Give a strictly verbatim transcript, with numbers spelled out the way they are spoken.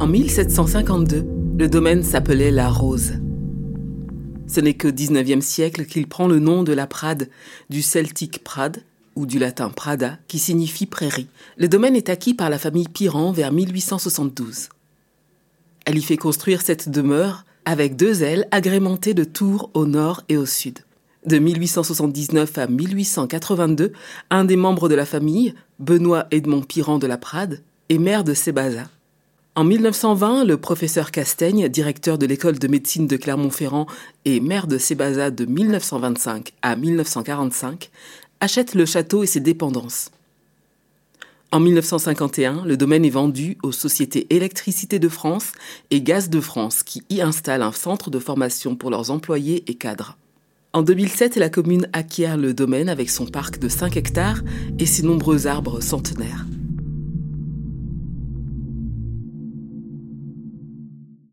En mille sept cent cinquante-deux, le domaine s'appelait La Rose. Ce n'est qu'au dix-neuvième siècle qu'il prend le nom de la Prade, du celtique prad, ou du latin prada, qui signifie prairie. Le domaine est acquis par la famille Piran vers mille huit cent soixante-douze. Elle y fait construire cette demeure avec deux ailes agrémentées de tours au nord et au sud. De mille huit cent soixante-dix-neuf à mille huit cent quatre-vingt-deux, un des membres de la famille, Benoît Edmond Piran de la Prade, est maire de Sébaza. En mille neuf cent vingt, le professeur Castaigne, directeur de l'école de médecine de Clermont-Ferrand et maire de Sébaza de mille neuf cent vingt-cinq à mille neuf cent quarante-cinq, achète le château et ses dépendances. En mille neuf cent cinquante et un, le domaine est vendu aux sociétés Électricité de France et Gaz de France qui y installent un centre de formation pour leurs employés et cadres. En deux mille sept, la commune acquiert le domaine avec son parc de cinq hectares et ses nombreux arbres centenaires.